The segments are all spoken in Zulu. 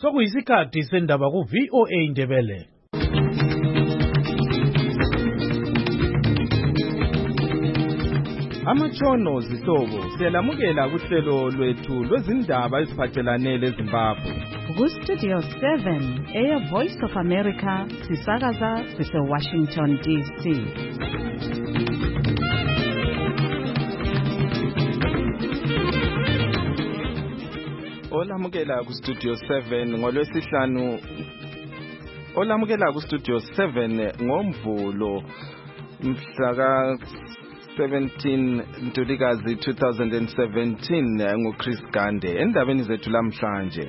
Sokuyisikhathi sendaba ku VOA Indebele. Amatshono zihlobo siyalamukela kuhlelo lwethu lwezindaba eziphathelane leZimbabwe. Ku Studio 7 Air Voice of America sisakaza sise Washington DC. Olamukela ku Studio 7 ngolwesihlanu. Olamukela ku Studio 7 ngoMvulo mhla 17 Ntulikazi 2017 nguChris Gande endabeni zethu lamhlanje.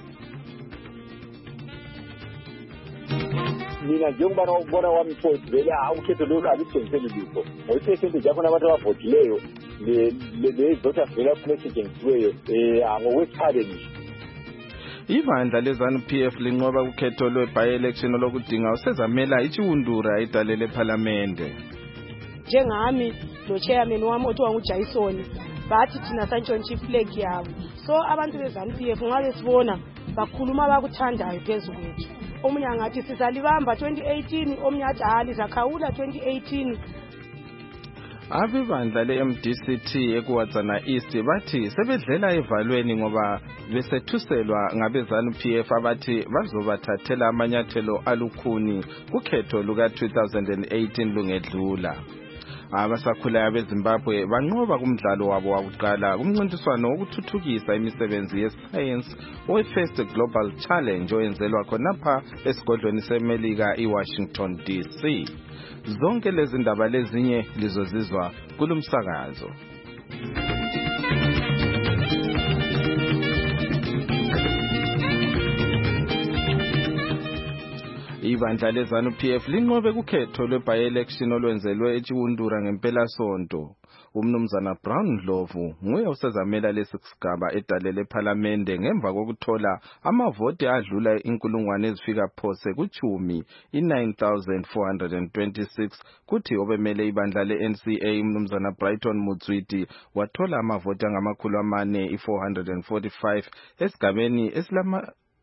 Mina njengoba ubona wami mfowethu vele ukhetho lolu alisenzele lutho ngokusebenza yakho nabantu abavotileyo le voters vele kusetshenzisiweyo ngokwesiphathe nje. Ibandla leZANU-PF linqoba ukhetho lwe-by-election lokudinga usezamela ichiwundura idalele parliamente. Njengami lo chairman wami othiwa nguJason bathi thina santshontsha iflag yabo, so abantu beZANU-PF ngabe sibona bakhuluma abakuthandayo phezulu kwethu. Omunye ngathi sizalibamba 2018, omunye athi lizakhawula 2018. Abebandla le-MDCT eKuwadzana East bathi sebedlela evalweni ngoba besethuselwa ngabeZANU-PF abathi bazobathathela amanyathelo alukhuni kukhetho luka-2018 lungedlula. Abasakhulayo beZimbabwe banqoba kumdlalo wabo wakuqala kumncintiswano wokuthuthukisa imisebenzi yeScience we-First Global Challenge oyenzelwa khonapha esigodlweni seMelika eWashington DC. Zonke lezi ndaba lezinye lizozizwa kulumsakazo. Ibandla leZANU-PF linqobe kukhetho lwe-by-election olwenzelwe eChiwundura ngempela sonto. Umnumzana Brown Ndlovu nguye usezamela lesisigaba edalele parliamente ngemva kokuthola amavoti adlula inkulungwane ezifika phose ku10 9,426 kuthi obemele ibandla le-NCA umnumzana Brighton Mutswiti wathola amavoti angamakhulu amane 445 esigabeni esilama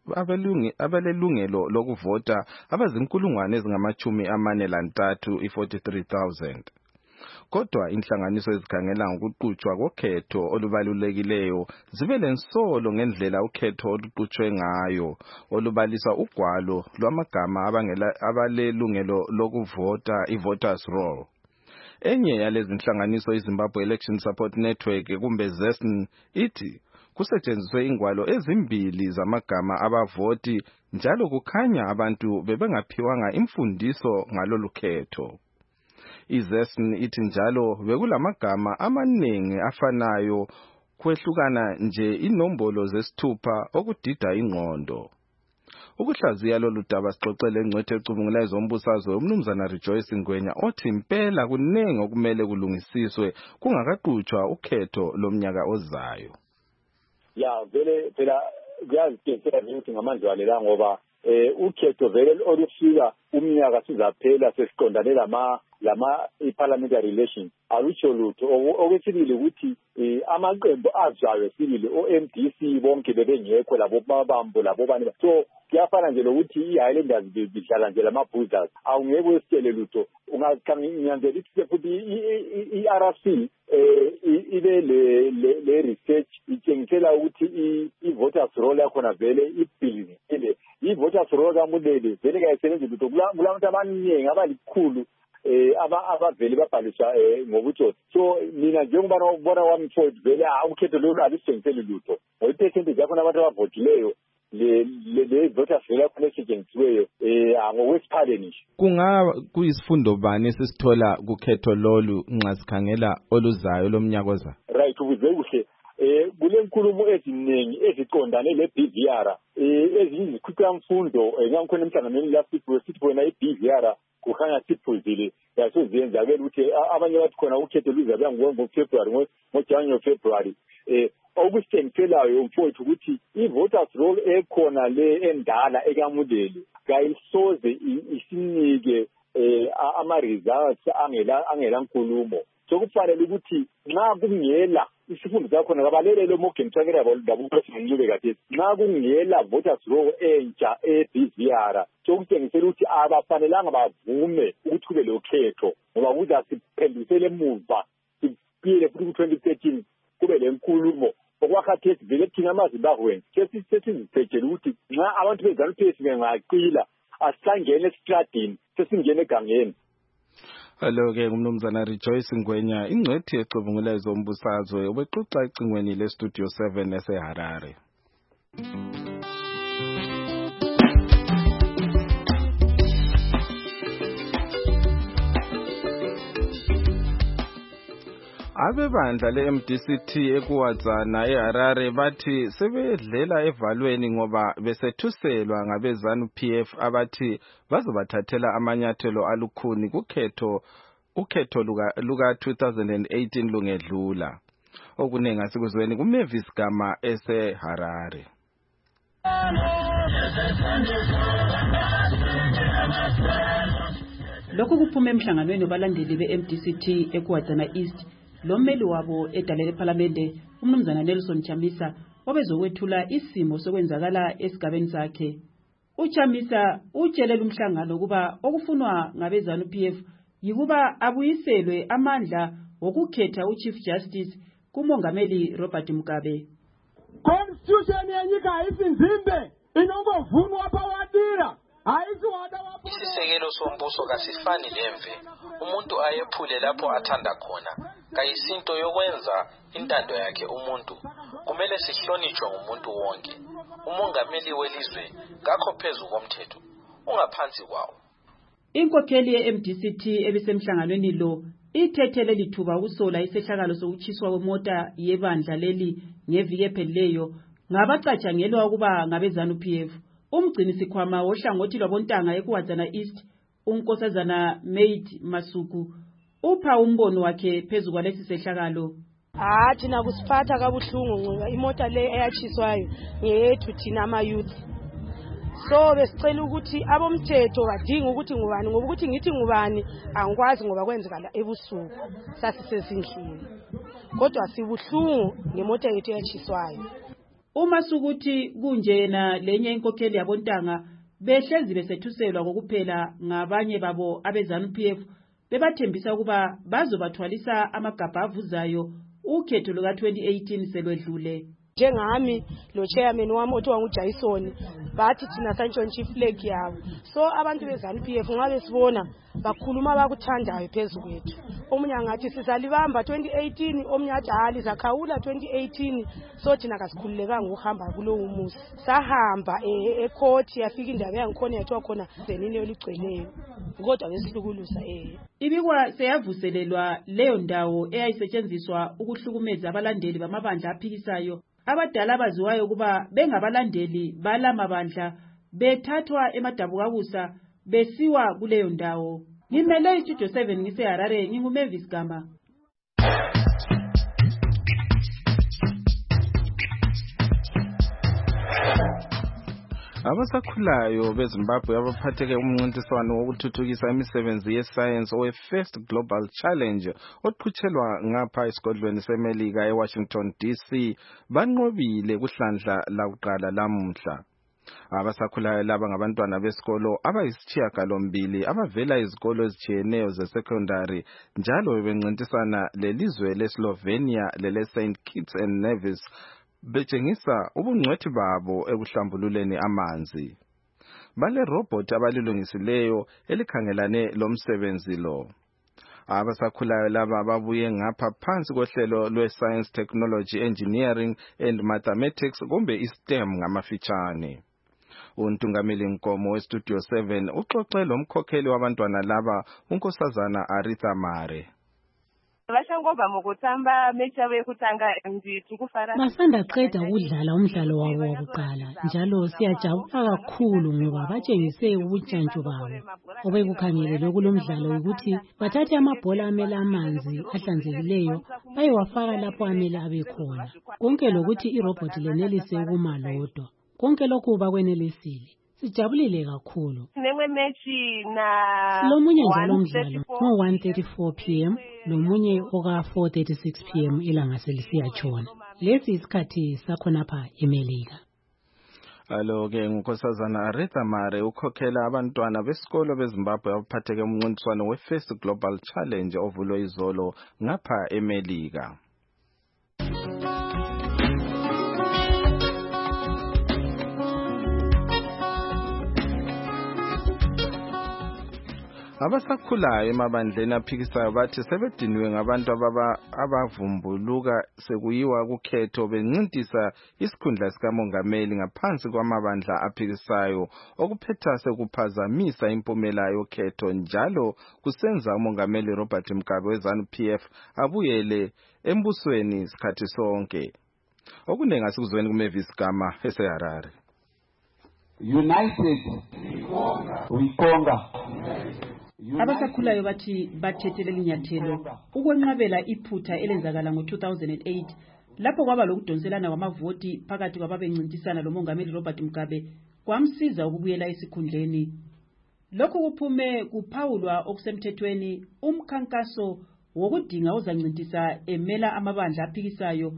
abalelungelo lokuvota abazinkulungwane ezingama-43 43,000. Kodwa inhlanganiso ezikhangela ngokuqhutshwa kokhetho olubalulekileyo zibe lensolo ngendlela ukhetho oluqhutshwe ngayo olubalisa ugwalo lwamagama abalelungelo lokuvota i-voters roll. Enye yalezi inhlanganiso iZimbabwe Election Support Network kumbe ZESN ithi kusetshenziswe ingwalo ezimbili zamagama abavoti njalo kukhanya abantu bebengaphiwanga imfundiso ngalolu khetho. IZESN ithi njalo bekulamagama amaningi afanayo kwehlukana nje inombolo zesithupha okudida ingqondo. Ukuhlaziya lolu daba sixoxele ingcwethe ecubungula ezombusazwe umnumzana Rejoice Ngwenya othi impela kunengi okumele kulungisiswe kungakaqhutshwa ukhetho lomnyaka ozayo. Ya vele phela kuyazitshela ukuthi ngamanje walela ngoba ukhetho vele olufika umnyaka sizaphela sesiqondane lama parliamentary elections alutsho lutho. Okwesibili ukuthi amaqembu azayo sibili o-MDC bonke bebengekho labo babambo labo bani, so kuyafana nje lokuthi i-Highlanders bidlala nje lamabhuzazi awungeke wesitshele lutho. Unganyanzela ukuthi futhi i-RC ibe le research itshengisela ukuthi i-voters roll yakhona vele ibhilikile. I-voters roll kaMulele vele kayisebenzi lutho kulabantu abaningi abalikhulu abavele babhaliswa ngobutsotsi. So mina njengoba ubona wami mfowethu vele ukhetho lolu alisitshengiseli lutho ngopercentage yakhona abantu abavotileyo le voters vele yakhona esetshenzisiweyo ngokwesiphathe nje. Kungaba kuyisifundo bani esisithola kukhetho lolu nxa sikhangela oluzayo lomnyaka ozayo? Right, ukuze kuhle kule nkulumo eziningi eziqondane le-BVR ezinye izikhutha mfundo ngangikhona emhlanganweni lapho sithi bona i-BVR kukhanya siphuzile yaso ziyenza ke ukuthi abanye bathi khona ukhetho luzabe ngoFebruary ngoJanuary February okusithengiselayo mfowethu ukuthi i-voters roll ekhona le endala ekaMulele kayisoze isinike ama-results angela nkulumo. sokufanele ukuthi nxa kungela isifundo sakhona kabalelele Morgan Tsvangirai labupresident kade nxa kungela voters roll entsha eBVR sokutshengisela ukuthi abafanelanga bavume ukuthi kube lokhetho ngoba kuza siphendisele emuva sipile futhi ku-2013 kube lenkulumo okwakhathesi vele thina amaZimbabweni sesiziphetshela ukuthi nxa abantu beZANU-PF bengaqila asisangene esitradini sesingene egangeni. Alo-ke ngumnumzana Rejoice Ngwenya ingcwethi ecubungula zombusazwe ubexoxa ecingweni leStudio 7 eseHarare. Abebandla le-MDCT ekuwadzana eHarare bathi sebedlela evalweni ngoba besethuselwa ngabe-ZANU-PF abathi bazobathathela amanyathelo alukhuni ukhetho luka-2018 lungedlula. Okuningi asikuzweni kuMavis Gama eseHarare. Lokhu kuphume emhlanganweni wabalandeli be-MDCT ekuwadzana East lo mmeli wabo edalele ePhalamende umnumzana Nelson Chamisa obezokwethula isimo sokwenzakala esigabeni sakhe. UChamisa utshelele umhlangano kuba okufunwa ngabe-ZANU-PF yikuba abuyiselwe amandla wokukhetha uChief Justice kumongameli Robert Mugabe. Constitution yenyika isinzimbe inongovunwa pawadira. Isisekelo sombuso kasifani lemve umuntu ayephule lapho athanda khona kayisinto yokwenza intando yakhe umuntu kumele sihlonishwe ngumuntu wonke umongameli welizwe ngakho phezu komthetho ungaphansi kwawo. Inkokheli ye-MDCT ebisemhlanganweni lo ithethele lithuba ukusola isehlakalo sokuchiswa kwemota yebandla leli ngeviki ephelileyo ngabacatshangelwa ukuba ngabe-ZANU-PF. Umgcini sikhwama wohlangothi lwabontanga ekuwadzana East unkosazana Maid Masuku upha umbono wakhe phezu kwalesi sehlakalo. Thina kusiphatha kabuhlungu ngoba imota le eyachiswayo ngeyethu thina ama-youth. So besicela ukuthi abomthetho badinga ukuthi ngubani ngoba ukuthi ngithi ngubani angikwazi ngoba kwenzekala ebusuku sasisezindlini. Kodwa sibuhlungu ngemota yethu eyachiswayo. Uma sukuthi kunjena lenye inkokheli yabontanga behlezi besethuselwa kokuphela ngabanye babo abe-ZANU-PF bebathembisa ukuba bazobathwalisa amagabha avuzayo ukhetho luka-2018 selwedlule. Njengami lo chairman wami othiwa nguJason bathi thina santshontsha iflag yabo. So abantu beZANU-PF ngabe sibona bakhuluma bakuthandayo phezu kwethu. Omunye ngathi sizalibamba 2018 omunye athi hali zakhawula 2018 so thina kasikhululekanga ukuhamba kulowo umusi. Sahamba ecourt yafika indaba yangikhona yathiwa khona zenini eligcweleyo. Kodwa besihlukulusa Ibikwa seyavuselelwa leyo ndawo eyayisetshenziswa ukuhlukumeza abalandeli bamabandla aphikisayo abadala abaziwayo kuba bengabalandeli balamabandla bethathwa emadabukakusa besiwa kuleyo ndawo. Ngimele iStudio 7 ngiseHarare nginguMavis Gama. Abasakhulayo beZimbabwe abaphatheke umncintiswano wokuthuthukisa imisebenzi yesayensi owe-First Global Challenge oqhutshelwa ngapha esigodlweni seMelika eWashington DC banqobile kuhlandla lakuqala lamuhla. Abasakhulayo laba ngabantwana besikolo abayisishiyagalombili abavela izikolo ezitshiyeneyo ze-secondary njalo bebencintisana lelizwe leSlovenia lele-St. Kitts and Nevis betshengisa ubungcwethi babo ekuhlambululeni amanzi. Bale robot abalilungisileyo elikhangelane lomsebenzi lo. Abasakhulayo laba babuye ngapha phansi kohlelo lwe-Science, Technology, Engineering and Mathematics kumbe i-STEM ngamafitshane. Untungameli Nkomo weStudio 7 uxoxe lomkhokheli wabantwana laba unkosazana Aritha Mare. Basanda qeda ukudlala umdlalo wabo wokuqala njalo siyajabula kakhulu ngoba batshengise ubuntshantshu babo. Obekukhangelelwe kulomdlalo ukuthi bathathe amabhola amela amanzi ahlanzekileyo bayewafaka lapho amele abekhona. Konke lokuthi irobot lenelise ukuma lodwa. Konke lokhu bakwenelisile. Sijabulile kakhulu. Sinemechi na Lomunye njalo umdlalo ngo-1:34 p.m. lomunye oka-4:36 p.m. ilanga selisiyatshona. Lesi isikhathi sakhonapha eMelika. Alo-ke ngunkosazana Aretha Mare ukhokhela abantwana besikolo beZimbabwe abaphatheke umncintiswano we-First Global Challenge ovulwe izolo ngapha eMelika. Abasakhulayo emabandleni aphikisayo bathi sebediniwe ngabantu abavumbuluka sekuyiwa kukhetho bencintisa isikhundla sikamongameli ngaphansi kwamabandla aphikisayo okuphetha sekuphazamisa impumela yokhetho njalo kusenza umongameli Robert Mugabe we-ZANU-PF abuyele embusweni isikhathi sonke. Okunengi asikuzweni kuMavis Gama eseHarare. United we conquer. Abasakhulayo bathi bathethelela inyathelo ukwenqabela iphutha elenzakala ngo-2008 lapho kwaba lokudonselana kwamavoti phakathi kwababencintisana lomongameli Robert Mugabe kwamsiza ukubuyela esikhundleni. Lokhu kuphume kuphawulwa okusemthethweni umkhankaso wokudinga ozancintisa emela amabandla aphikisayo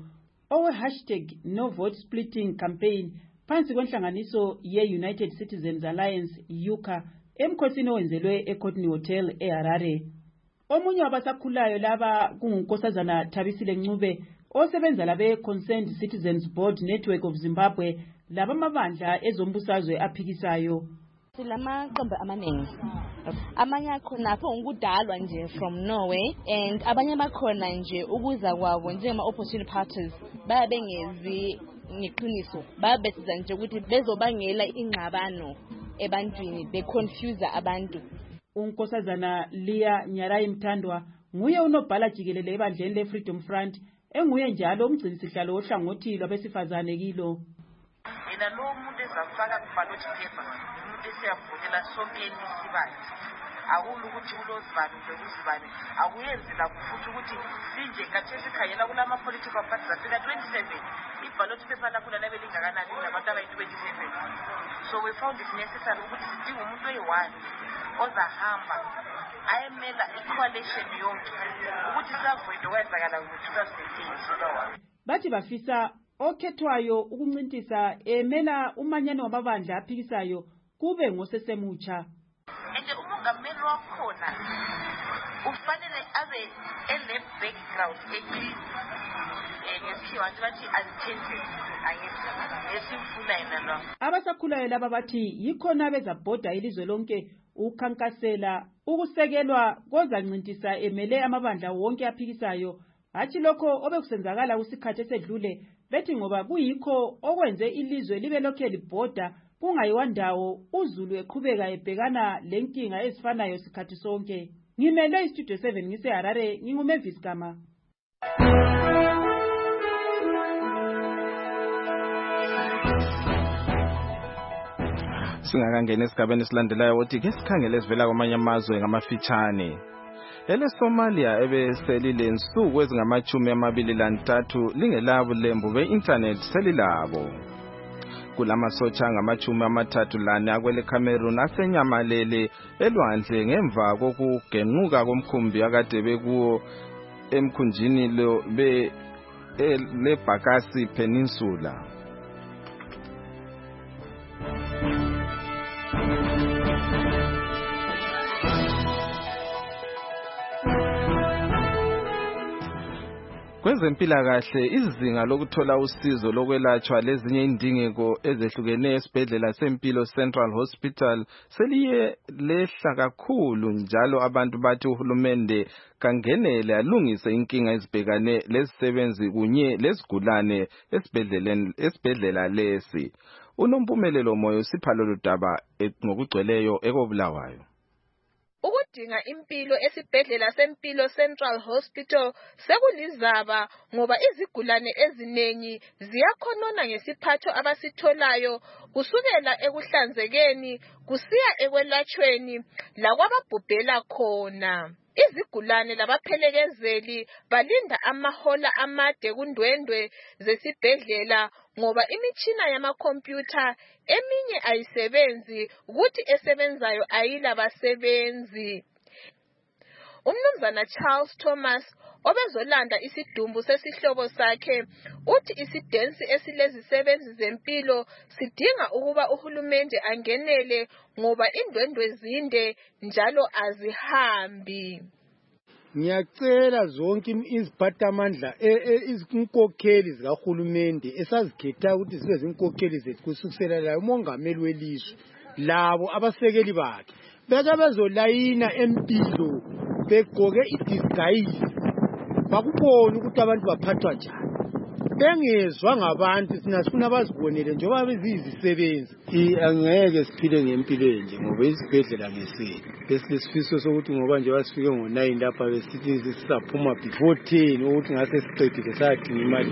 #NoVoteSplitting campaign phansi kwenhlanganiso ye-United Citizens Alliance UCA emkhosini owenzelwe eCourtney Hotel eHarare. Omunye wabasakhulayo laba kungunkosazana Thabisile Ncube osebenza labe Concerned Citizens Board Network of Zimbabwe laba amabandla ezombusazwe aphikisayo. Silamaqembu amaningi. Amanye akhona apho ngudalwa nje from Norway and abanye bakhona nje ukuza kwabo njema opposition parties babengezi ngeqiniso babesiza nje ukuthi bezobangela ingxabano ebantwini beconfuse abantu. Unkosazana Leah Nyarai Mthandwa nguye unobhala jikelele ebandleni leFreedom Front enguye njalo umgcinisihlalo ohlangothi lwabesifazane kilo. Yena lo muntu ezafaka kuballot paper umuntu esiyavotela sonke isibani akulu ukuthi ulozibani bekuzibani akuyenzi la kufuthi ukuthi sinje kathesi khayela kulama political parties afika 27 iballot paper lakho lana belingakanani nabantu abayi27. So we found it necessary ukuthi sidinge umuntu oyi-1 ozahamba ayemela i-coalition yonke ukuthi savoid okwenzakala ngo-2008. Bathi bafisa okhethwayo ukuncintisa emela umanyano wamabandla aphikisayo kube ngosesemutsha. Nje umongameli wakhona ufanele abe ene-background eclean. Abasakhulayo laba bathi yikhona bezabhoda ilizwe lonke ukhankasela ukusekelwa kozancintisa emele amabandla wonke aphikisayo hathi lokho obekusenzakala kusikhathi esedlule bethi ngoba kuyikho okwenze ilizwe libe lokhe libhoda kungayiwa ndawo uZulu eqhubeka ebhekana lenkinga ezifanayo sikhathi sonke. Ngimele iStudio 7 ngiseHarare nginguMavis Gama. Singakangena esigabeni esilandelayo wothi ke sikhangele esivela kwamanye amazwe ngamafitshane. EleSomalia ebeselile nsuku ezingama-23 lingelabo lembu be-internet selilabo. Kulamasotsha angama-34 akwele Cameroon asenyamalele elwandle ngemva kokugenquka komkhumbi akade bekuwo emkhunjini leBakassi Peninsula. Kwezempilakahle izinga lokuthola usizo lokwelatshwa lezinye indingeko ezehlukeneyo esibhedlela sempilo Central Hospital seliye lehla kakhulu njalo abantu bathi uhulumende kangenele alungise inkinga ezibhekane lezisebenzi kunye lezigulane esibhedlela lesi. Unompumelelo moyo siphalo ludaba ngokugcweleyo ekobulawayo. Ukudinga impilo esibhedlela sempilo Central Hospital sekulizaba ngoba izigulane ezinengi ziyakhonona ngesiphatho abasitholayo kusukela ekuhlanzekeni kusiya ekwelatshweni lakwababhubhela khona. izigulane labaphelekezeli balinda amahola amade kundwendwe zesibhedlela ngoba imitshina yamakhompyutha eminye ayisebenzi kuthi esebenzayo ayilabasebenzi. Umnumzana Charles Thomas obezolanda isidumbu sesihlobo sakhe uthi isidensi esilezisebenzi zempilo sidinga ukuba uhulumende angenele ngoba indwendwe zinde njalo azihambi. Ngiyacela zonke iziphathamandla izinkokheli zikahulumende esazikhetha ukuthi zibe zinkokheli zethu kusukela la umongameli welizwe labo abasekeli bakhe beke bezolayina empilo begqoke idisguise bakubona ukuthi abantu baphathwa njani bengezwa ngabantu thina sifuna abazibonele njengoba bezizisebenzi. Angeke siphile ngempilo enje ngoba isibhedlela ngesethu besilesifiso sokuthi ngoba nje basifike ngo9 lapha besithi sisaphuma before 10 ukuthi ngase siqedile sadinga imali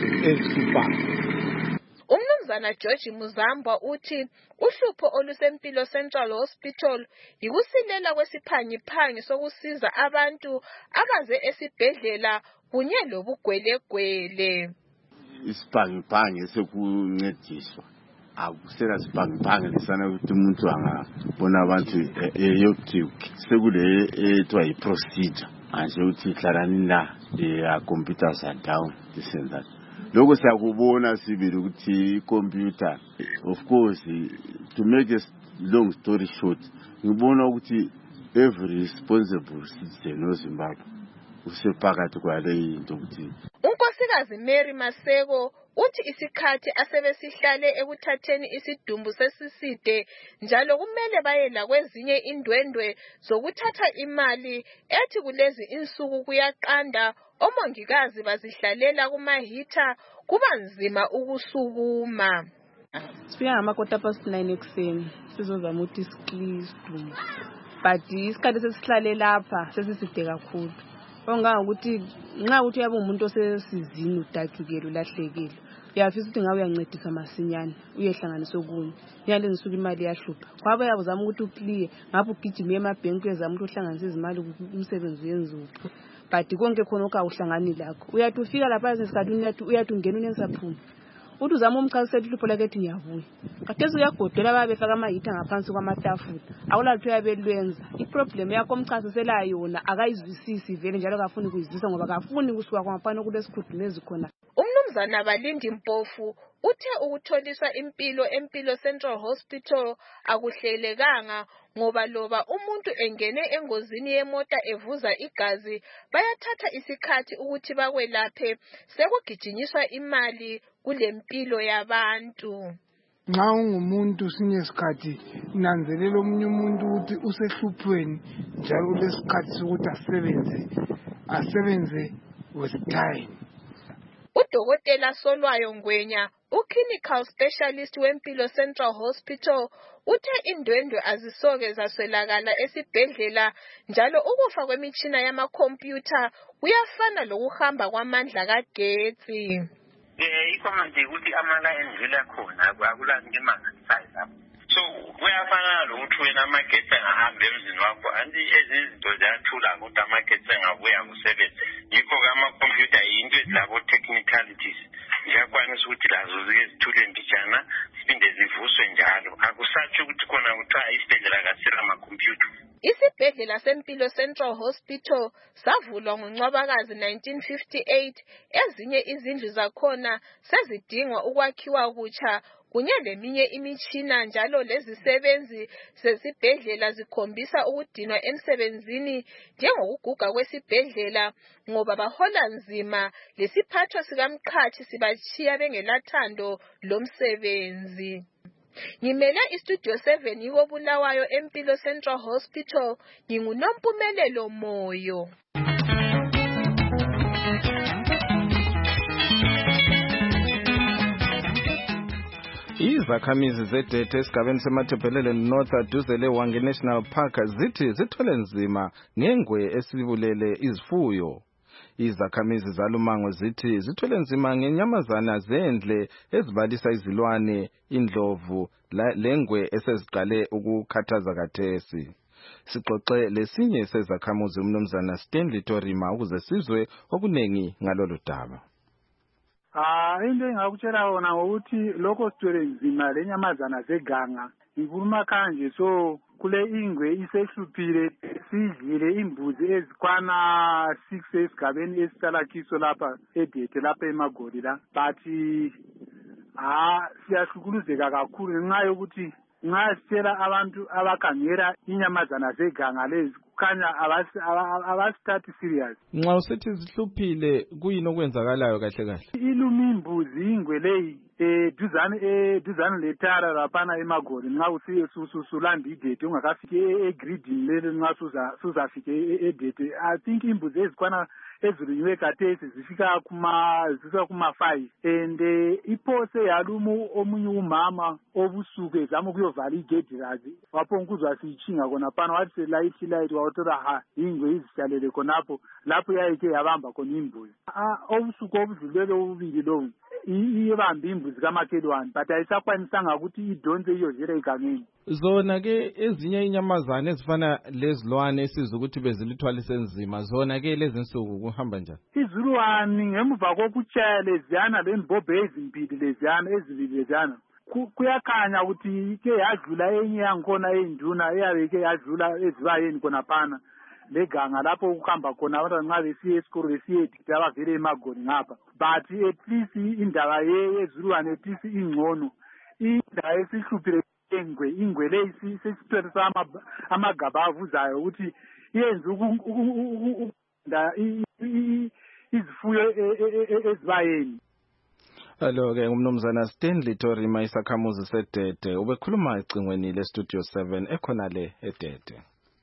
ezisuphayo. Umnumzana George Muzambwa uthi uhlupho olusempilo Central Hospital yikusilela kwesiphangiphangi sokusiza abantu abaze esibhedlela kunye lobugwelegwele. Isiphangiphangi sekuncediswa akusela siphangiphangi lesana ukuthi umuntu angabona abantu eyokuthi sekule ethiwa yi-procedure anje ukuthi ihlalani la computers are down this and that. Lokho siyakubona sibili ukuthi computer of course to make a long story short ngibona ukuthi every responsible citizen oZimbabwe usephakathi kwale into ukuthi. Unkosikazi Mary Maseko uthi isikhathi asebesihlale ekuthatheni isidumbu sesiside njalo kumele bayela kwezinye indwendwe zokuthatha imali ethi kulezi insuku kuyaqanda omongikazi bazihlalela kumahitha kuba nzima ukusukuma. Sifika ngamakota past 9 ekuseni sizozama ukuthi isidumbu but isikhathi sesihlale lapha sesiside kakhulu. Ongangokuthi nxa uthi yabe umuntu osesizini udakukele ulahlekile uyafisa ukuthi ngabe uyancedisa masinyane uyehlanganisa okunye yale nsuku imali yahlupha kwabe uyabuzama ukuthi uclear ngapha ugijima emabhenki uyazama ukuthi uhlanganise izimali umsebenzi uyenzuphi but konke khona okawuhlangani lakho uyathi ufika lapha ngesikhathi uyathi ungena unesaphuma uthi uzama umchazisela uhlupho lakhe ethi ngiyavuya kathesi uyagodola babefaka amahitha ngaphansi kwamatafula awulalutho uyabelwenza iproblem yakho omchazisela yona akayizwisisi vele njalo akafuni ukuyizwisa ngoba akafuni kusuka kwamfana kulesikhudumezi khona. Umnumzana Balindi Mpofu uthe ukutholiswa empilo Central Hospital akuhlelekanga ngoba loba umuntu engene engozini yemota evuza igazi bayathatha isikhathi ukuthi bakwelaphe sekugijinyiswa imali kulempilo yabantu. Nxa ungumuntu sinesikhathi nanzelela omunye umuntu ukuthi usehluphweni njalo ulesikhathi sokuthi asebenze with time. Udokotela Solwayo Ngwenya clinical specialist wempilo Central Hospital uthe indwendwe azisoke zaswelakala esibhedlela njalo ukufa kwemitshina yamakhompyutha kuyafana lokuhamba kwamandla kagetsi. Ikhona nje ukuthi amala endlula khona akulanto emangalisayo lapho. So kuyafana lokuthi wena amagetsi angahamba emzini wakho anti ezinye izinto ziyathula ukuthi amagetsi angabuya kusebenza. Yikho ke amakhompyutha yinto ezilabo technicalities ziyakwanisa ukuthi lazo zike zithule mbijana siphinde zivuswe njalo. Akusatsho ukuthi khona kuthiwa isibhedlela kasela amakhompyutha. Isibhedlela sempilo Central Hospital savulwa ngoNcwabakazi 1958 ezinye izindlu zakhona sezidingwa ukwakhiwa kutsha kunye leminye imitshina njalo lezisebenzi zesibhedlela zikhombisa ukudinwa emsebenzini njengokuguga kwesibhedlela ngoba bahola nzima lesiphatho sikamqhathi sibatshiya bengelathando lomsebenzi. Ngimele istudio 7 yiko Bulawayo empilo Central Hospital nginguNompumelelo Moyo. Izakhamizi zedete esigabeni semathebhelele North aduze leWange National Park zithi zithole nzima ngengwe esibulele izifuyo. Izakhamizi zalumango zithi zithole nzima ngenyamazana zendle ezibalisa izilwane, indlovu, lengwe eseziqale ukukhathaza kathesi. Sixoxe lesinye sezakhamuzi umnumzana Stanley Torima ukuze sizwe okunengi ngalolu daba. Into engakutshela wona ukuthi lokho sithwele nzima lenyamazana zeganga. Ngikhuluma kanje so kule ingwe isehluphile sidlile imbuzi ezikwana 6 esigabeni esihlala kiso lapha eDete lapha eMagodi la but siyahlukuluzeka kakhulu ngenxa yokuthi nxa sitshela abantu abakhangela inyamazana zeganga lezi kukhanya abasithathi serious. Nxa usithi zihluphile kuyini okwenzakalayo kahle kahle? Iluma imbuzi ingwe leyi duzane letara laphana eMagodi nxa usulanda iDete ungakafiki egridini leli nxa suzafike eDete. I think imbuzi ezikwana ezilinywe kathesi zifika kuma 5 and iphose yaluma omunye umama obusuku ezama ukuyovala igedi lazi waphonga ukuzwa siyichinga khona phana wathi selight wawuthola ingwe izihlalele khonapho lapho yayike yabamba khona imbuzi. Obusuku obudlulele obubili lowo iyibambe imbuzi kamakhelwane but ayisakwanisanga ukuthi idonse iyozela egangeni. Zona ke ezinye inyamazana ezifana lezilwane esizwe ukuthi bezilithwalise nzima zona ke lezi nsuku kuhamba njani? Izilwane ngemuva kokutshaya leziyana lembobhe ezimbili leziyana ezibili leziyana kuyakhanya ukuthi ke yadlula enye yangikhona eyinduna eyabe ke yadlula ezibayeni khona phana leganga lapho ukuhamba khona abantwana nxa besiye esikolo besiye edikita abavele eMagodi ngapha but at least indaba yezilwane at least ingcono. Indaba esihluphile ingwe leyi sesithwele amagaba avuzayo ukuthi yenze izifuyo ezibayeni. Hello ke umnumzana Stanley Torima isakhamuzi seDete ubekhuluma ecingweni le Studio 7 ekhona le eDete.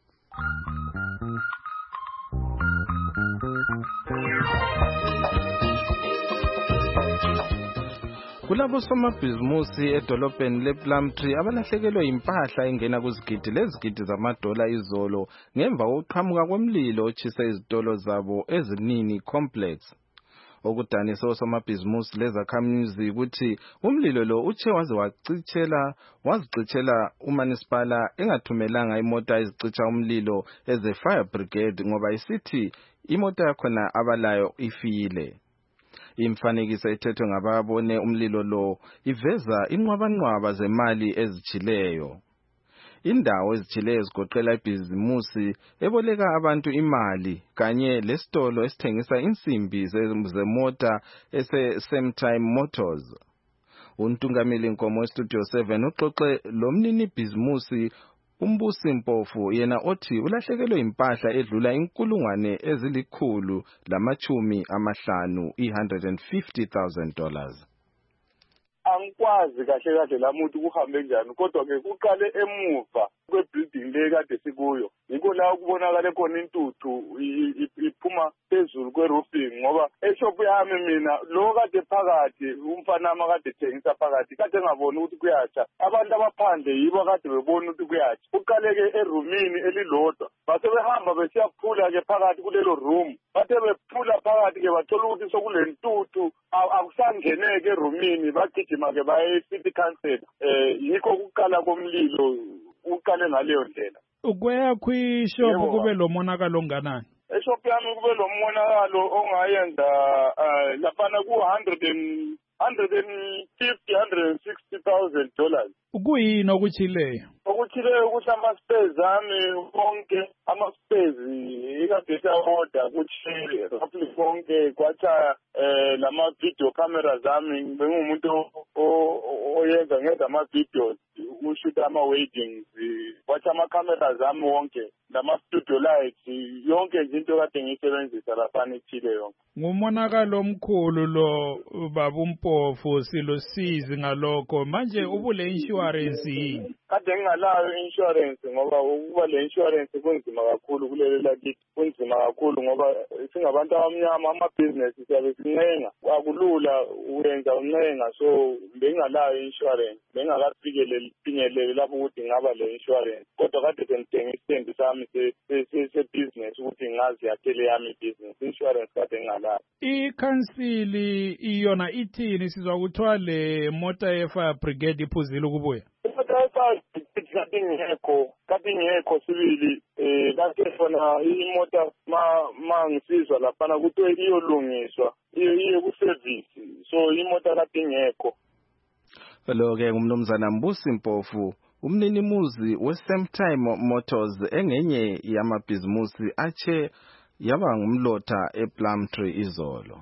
Kulabo somabhizimusi edolobheni lePlumtree abalahlekelwe impahla engena kuzigidi lezigidi zamadola izolo ngemva kokuqhamuka kwemlilo otshise izitolo zabo ezinini complex. Okudanisa osomabhizimusi lezakhamuzi ukuthi umlilo lo utshe waze wazicitshela uMunicipal engathumelanga imota ezicitsha umlilo eze fire brigade ngoba isithi imota yakhona abalayo ifile. Imfanekiso ethethwe ngababone umlilo lo iveza inqwabanqwaba zemali ezitshileyo. Indawo ezitshileyo zigoqela ibhizimusi eboleka abantu imali kanye lesitolo esithengisa insimbi zemota ese-Same Time Motors. Untungameli Nkomo Studio 7 uxoxe lomnini ibhizimusi Umbusi Mpofu yena othi ulahlekelwe impahla edlula 150,000 $150,000. Angikwazi kahle lamuntu kuhambe njani kodwa ke kuqale emuva kwebuilding le kade sikuyo yikho la ukubonakala khona intuthu iphuma phezulu kweroofing ngoba eshop yami mina lo kade phakathi umfana amakade ethengisa phakathi kade engabona ukuthi kuyatsha abantu abaphandle yibo kade bebona ukuthi kuyatsha uqaleke eroomini elilodwa base behamba besiyaphula ke phakathi kulelo room bathe bephula phakathi ke bathola ukuthi sokulentuthu akusangeneke eroomini bagijima ke baye city council yikho ukuqala komlilo uqale ngaleyo ndlela. Kweyakho ishop kube lo monakalo onganani? Eshop yami kube lo monakalo ongayenza laphana ku $160,000. Kuyini okutshileyo? Okutshileyo ukuthi ama-spares ami wonke ama-spares ikade order kuthile roughly konke kwatsha lama-video cameras ami bengumuntu oyenza ngenza ama-videos ushuta ama-weddings kwatsha ama-cameras ami wonke lama-studio lights yonke nje into kade ngiyisebenzisa laphana ithile yonke. Ngumonakalo omkhulu lo baba uMpofu silosizi ngalokho manje ubule insurance yini? Kade ngingalayo insurance ngoba ukuba le insurance kunzima kakhulu kuleli lakithi kunzima kakhulu ngoba singabantu abamnyama ama-business siyabe sincenga akulula uyenza uncenga so bengingalayo insurance bengingakafinyeleli lapho ukuthi ngaba le insurance kodwa kade sengidinga isithembu sami se-business ukuthi ngazi yakhele yami business insurance kade ngingalayo. Ikhansili iyona ithini sizwa kuthiwa le mota ye-fire brigade iphuzile ukubuya? Kade ingekho kade ingekho sibili kade khona imoto mangisizwa laphana kuthiwe iyolungiswa iye kusevisi so imoto kade ingekho. Lo-ke ngumnumzana Mbusi Mpofu, umninimuzi we-Sametime Motors engenye yamabhizimusi ache yaba ngumlotha ePlumtree izolo.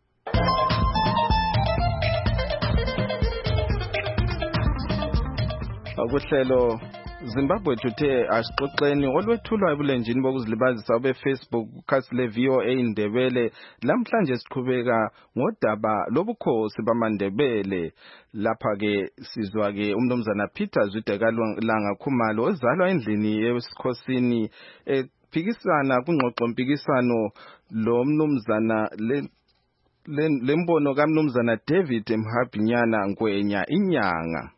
Akuhlelo Zimbabwe Today asixoxeni olwethulwa ebulenjini bokuzilibazisa obe-Facebook kukhasi le-VOA Indebele. Namhlanje siqhubeka ngodaba lobukhosi bamaNdebele. Lapha-ke sizwa-ke umnumzana Peter Zwidekalanga Khumalo ozalwa endlini yesikhosini phikisana kungxoxo mpikisano lo mnumzana lembono kamnumzana David Mhapinyana Ngwenya inyanga.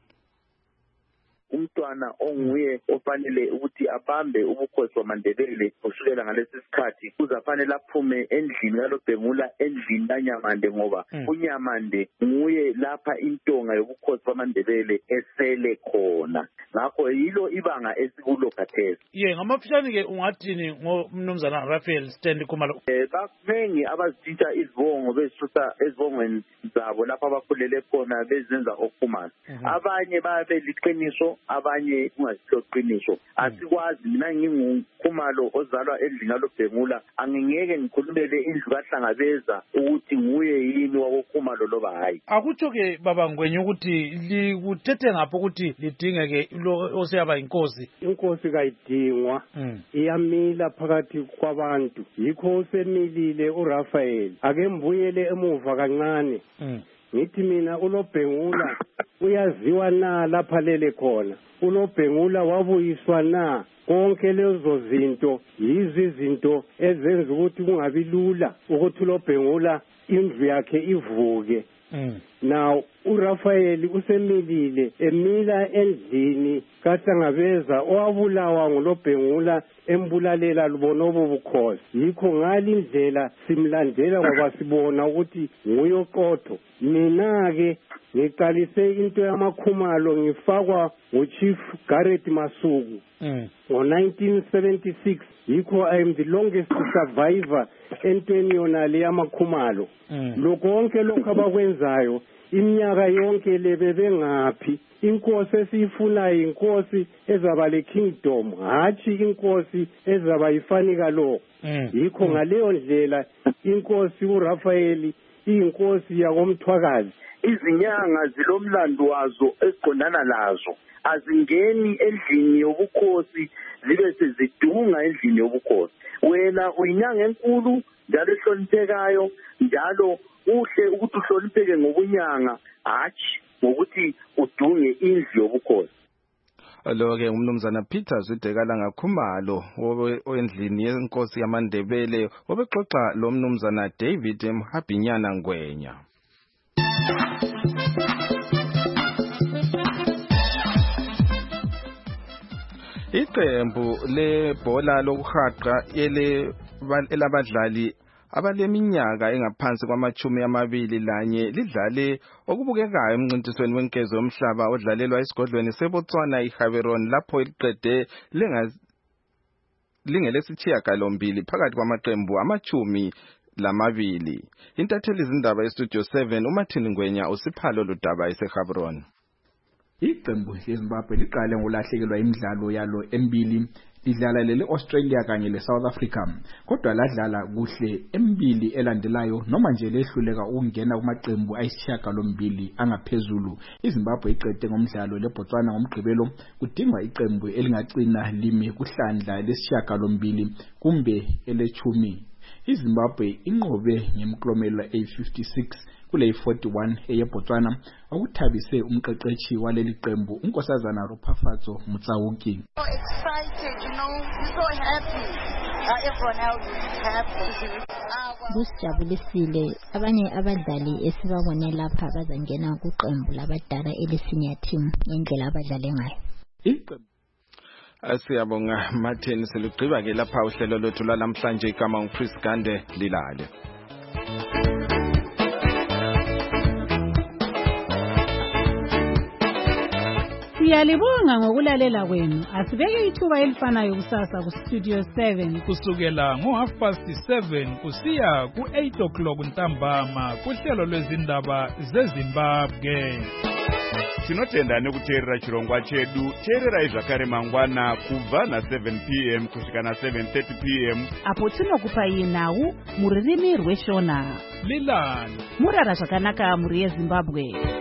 Umntwana onguye ofanele ukuthi abambe ubukhosi bamaNdebele kusukela ngalesi sikhathi kuzafanele aphume endlini yaloBhengula endlini kaNyamande ngoba uNyamande nguye lapha intonga yobukhosi bamaNdebele esele khona. Ngakho yilo ibanga esikulo khathesi. Ngamafishane ke ungathini ngomnumzana Raphael Stand Khumalo? Baningi abazitsha izibongo bezisusa ezibongweni zabo lapha abakhulele khona bezenza okhumalo. Abanye babe liqiniso abanye kungasilo qiniso. Asikwazi mina nginguKhumalo ozalwa endlini yaloBhengula angingeke ngikhulumele indlu kaHlangabeza ukuthi nguye yini wakoKhumalo loba hayi. Akutsho ke baba Ngwenya ukuthi likuthethe ngapho ukuthi lidingeke lo oseyaba inkosi. Inkosi kayidingwa iyamila phakathi kwabantu. Yikho usemilile uRaphael. Ake mbuyele emuva kancane. Ngithi mina uLobhengula uyaziwa na lapha lele khona. uLobhengula wabuyiswa na? Konke lezo zinto yizinto ezenza ukuthi kungabi lula ukuthi uLobhengula indlu yakhe ivuke. Now uRaphael usemilile emila endlini kaHlangabeza owabulawa nguLobhengula embulalela lubonobo bukhosi. Yikho ngali indlela simlandela ngoba sibona ukuthi nguye oqotho. Mina ke ngiqalise into yamakhumalo ngifakwa nguChief Garrett Masuku ngo-1976. Yikho I am the longest survivor entweni yona le yamakhumalo. Konke lokho abakwenzayo iminyaka yonke lebebe ngaphi. Inkosi esiyifunayo inkosi ezaba le kingdom hathi inkosi ezaba yifanika lo. Yikho ngaleyo ndlela inkosi uRaphael inkosi yakomthwakazi. Izinyanga zilomlando wazo esiqondana lazo. Azingeni endlini yobukhosi zibe sezidunga endlini yobukhosi. Wena uyinyanga enkulu njalo ehloniphekayo njalo uhle ukuthi uhlonipheke ngobunyanga hathi ngokuthi udunge indlu yobukhosi. Lo-ke umnumzana Peter Zwidekalanga Khumalo owendlini yenkosi yamaNdebele obexoxa lo mnumzana David Mhapinyana Ngwenya. Iqembu lebhola lokuhaqa elabadlali abaleminyaka engaphansi kwama-21 lidlale okubukekayo emncintisweni wenkezo yomhlaba odlalelwa esigodlweni seBotswana iHaveron lapho liqede lingelesithiyagalombili phakathi kwamaqembu ama-12. Intatheli izindaba eStudio 7 uMartin Ngwenya usiphalo ludaba eseHaveron. Iqembu leZimbabwe liqale ngolahlekelwa imidlalo yalo emibili lidlala le-Australia kanye le-South Africa kodwa ladlala kuhle emibili elandelayo noma nje lehluleka ukungena kumaqembu ayisishiyagalombili angaphezulu. iZimbabwe iqede ngomdlalo leBotswana ngomgqibelo kudingwa iqembu elingagcina limi kuhlandla lesishiyagalombili kumbe ele-10. iZimbabwe inqobe ngemklomelo eyi-56 kule 41 eyeBotswana okuthabise umqeqeshi waleli qembu unkosazana Rophafatso Mutsauki. So excited, we're so happy. Everyone else is happy. Kusijabulisile abanye abadlali esibabone lapha bazangena kuqembu labadala ele-senior team ngendlela abadlale ngayo. Siyabonga Martin, selugqiba ke lapha uhlelo lwethu lwalamhlanje. Igama nguChris Gande, lilale. Siyalibonga ngokulalela kwenu. Asibeke ithuba elifanayo kusasa ku Studio 7 kusukela ngo7:30 kusiya ku8 o'clock ntambama kuhlelo lwezindaba zeZimbabwe. Tinotenda nekuteerera chirongwa chedu. Teererai zvakare mangwana kubva na7 p.m. kusvika na7:30 p.m. apo tinokupai nhau mururimi rweshona. Lilani murara zvakanaka muri yeZimbabwe.